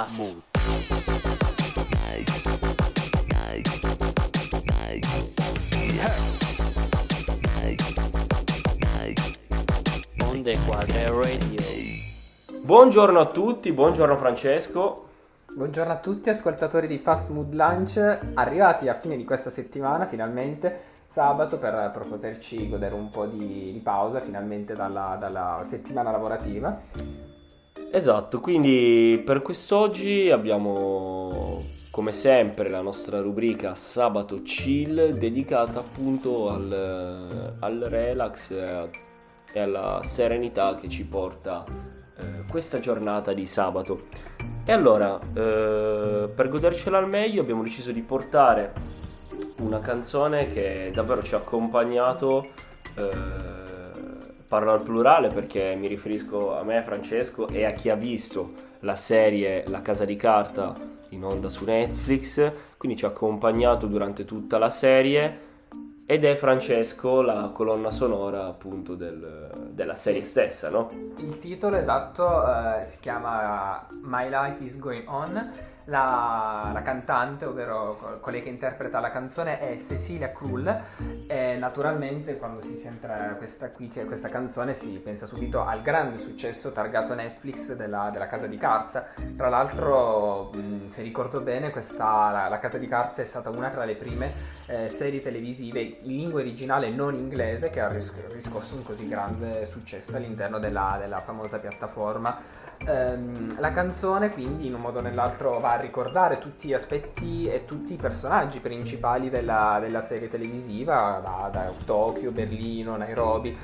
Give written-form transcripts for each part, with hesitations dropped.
Mood. Onde Quadre Radio. Buongiorno a tutti, buongiorno Francesco. Buongiorno a tutti ascoltatori di Fast Mood Lunch, arrivati a fine di questa settimana finalmente, sabato, per poterci godere un po' di pausa finalmente dalla settimana lavorativa. Esatto, quindi per quest'oggi abbiamo come sempre la nostra rubrica Sabato Chill, dedicata appunto al relax e alla serenità che ci porta questa giornata di sabato. E allora, per godercela al meglio, abbiamo deciso di portare una canzone che davvero ci ha accompagnato, parlo al plurale perché mi riferisco a me, Francesco, e a chi ha visto la serie La Casa di Carta in onda su Netflix, quindi ci ha accompagnato durante tutta la serie, ed è Francesco la colonna sonora appunto della serie stessa, no? Il titolo esatto si chiama My Life is Going On. La cantante, ovvero colei che interpreta la canzone, è Cecilia Krull, e naturalmente quando si sente questa canzone si pensa subito al grande successo targato Netflix della Casa di Carta. Tra l'altro, se ricordo bene, la Casa di Carta è stata una tra le prime serie televisive in lingua originale non inglese che ha riscosso un così grande successo all'interno della famosa piattaforma. La canzone quindi in un modo o nell'altro va a ricordare tutti gli aspetti e tutti i personaggi principali della serie televisiva, da Tokyo, Berlino, Nairobi,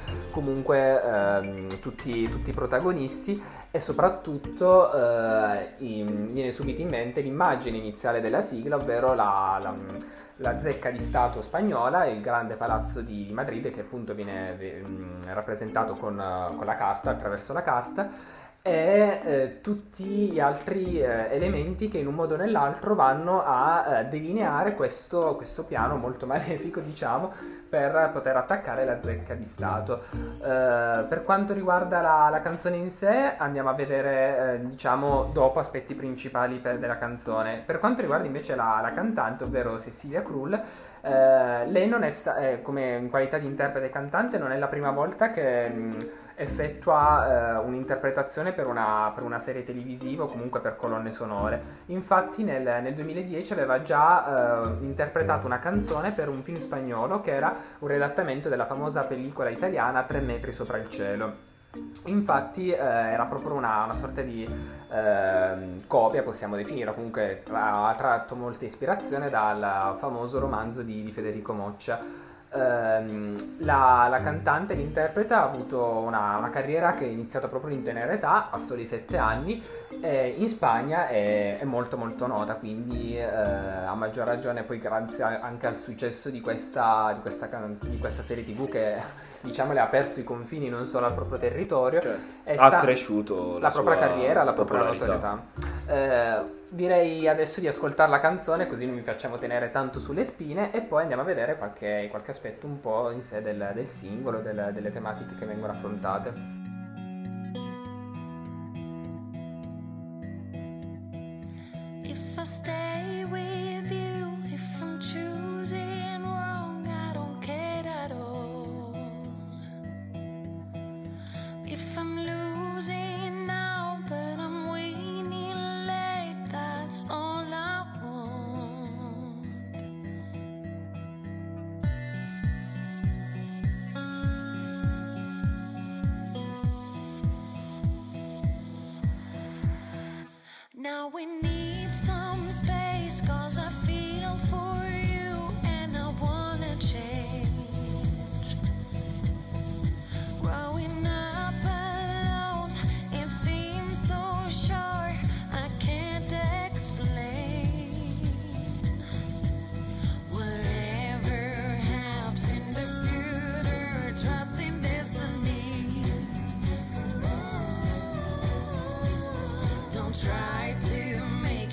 comunque tutti i protagonisti, e soprattutto viene subito in mente l'immagine iniziale della sigla, ovvero la zecca di Stato spagnola, il grande palazzo di Madrid, che appunto viene rappresentato con la carta, attraverso la carta, e tutti gli altri elementi che in un modo o nell'altro vanno a delineare questo piano molto malefico, diciamo, per poter attaccare la zecca di Stato. Per quanto riguarda la canzone in sé, andiamo a vedere diciamo dopo aspetti principali della canzone. Per quanto riguarda invece la cantante, ovvero Cecilia Krull, lei non è come in qualità di interprete e cantante, non è la prima volta che effettua un'interpretazione per una serie televisiva o comunque per colonne sonore. Infatti nel 2010 aveva già interpretato una canzone per un film spagnolo che era un riadattamento della famosa pellicola italiana 3 metri sopra il cielo. Infatti era proprio una sorta di copia, possiamo definire, comunque ha tratto molta ispirazione dal famoso romanzo di Federico Moccia. La cantante, l'interprete, ha avuto una carriera che è iniziata proprio in tenera età, a soli 7 anni, e in Spagna è molto molto nota, quindi a maggior ragione poi grazie anche al successo di questa serie TV che, diciamo, le ha aperto i confini non solo al proprio territorio, certo. Ha cresciuto la propria carriera, la propria popolarità. notorietà. Direi adesso di ascoltare la canzone, così non vi facciamo tenere tanto sulle spine, e poi andiamo a vedere qualche aspetto un po' in sé del singolo, delle tematiche che vengono affrontate. If I stay with you, if I'm choosing wrong, I don't care at all. If I'm losing now, but I'm winning late, that's all I want. Now we need some space, 'cause I feel for you and I wanna change. Growing up alone, it seems so short, I can't explain. Whatever happens in the future, trust in destiny. Don't try to make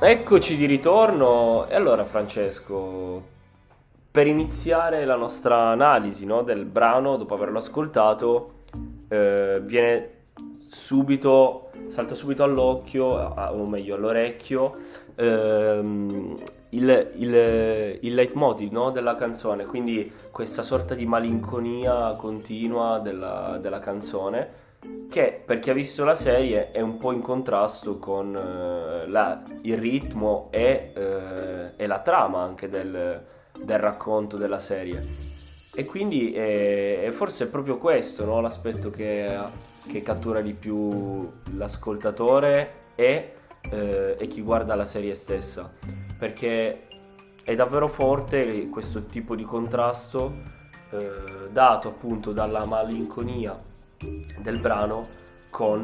Eccoci di ritorno. E allora, Francesco, per iniziare la nostra analisi, no, del brano, dopo averlo ascoltato, salta subito all'occhio, o meglio all'orecchio, il leitmotiv, no, della canzone, quindi questa sorta di malinconia continua della canzone, che per chi ha visto la serie è un po' in contrasto con il ritmo e la trama anche del racconto della serie. E quindi è forse proprio questo, no, l'aspetto che cattura di più l'ascoltatore e chi guarda la serie stessa, perché è davvero forte questo tipo di contrasto dato appunto dalla malinconia del brano con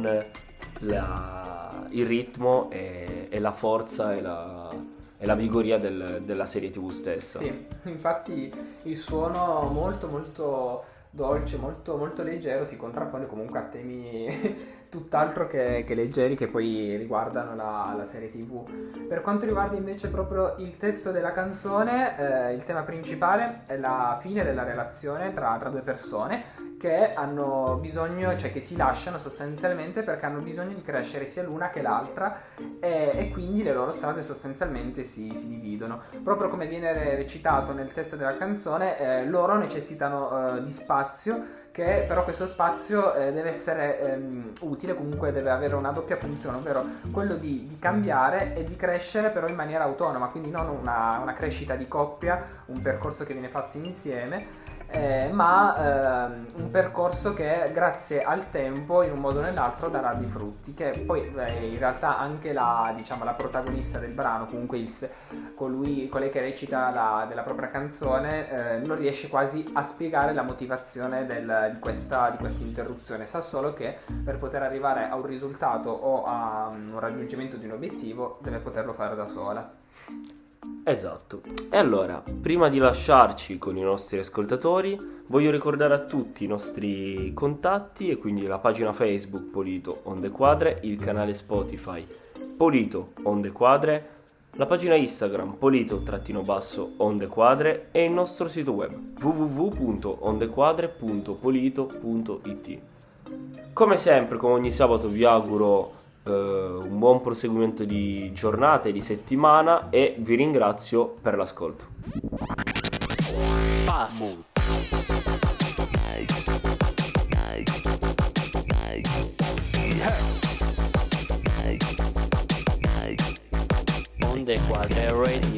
il ritmo e la forza e la vigoria della serie TV stessa. Sì, infatti il suono molto molto dolce, molto molto leggero si contrappone comunque a temi tutt'altro che leggeri, che poi riguardano la serie TV. Per quanto riguarda invece proprio il testo della canzone, il tema principale è la fine della relazione tra due persone che hanno bisogno, cioè che si lasciano sostanzialmente perché hanno bisogno di crescere sia l'una che l'altra, e quindi le loro strade sostanzialmente si dividono. Proprio come viene recitato nel testo della canzone, loro necessitano di spazio, che però questo spazio deve essere utile, comunque deve avere una doppia funzione, ovvero quello di cambiare e di crescere però in maniera autonoma, quindi non una crescita di coppia, un percorso che viene fatto insieme, ma un percorso che grazie al tempo in un modo o nell'altro darà dei frutti, che poi in realtà anche la protagonista del brano, comunque colei che recita della propria canzone, non riesce quasi a spiegare la motivazione di questa interruzione. Sa solo che per poter arrivare a un risultato o a un raggiungimento di un obiettivo deve poterlo fare da sola. Esatto. E allora, prima di lasciarci con i nostri ascoltatori, voglio ricordare a tutti i nostri contatti, e quindi la pagina Facebook Polito On The Quadre, il canale Spotify Polito On The Quadre, la pagina Instagram Polito_On The Quadre e il nostro sito web www.ondequadre.polito.it. Come sempre, come ogni sabato, vi auguro un buon proseguimento di giornata e di settimana, e vi ringrazio per l'ascolto. On The Quadre Radio.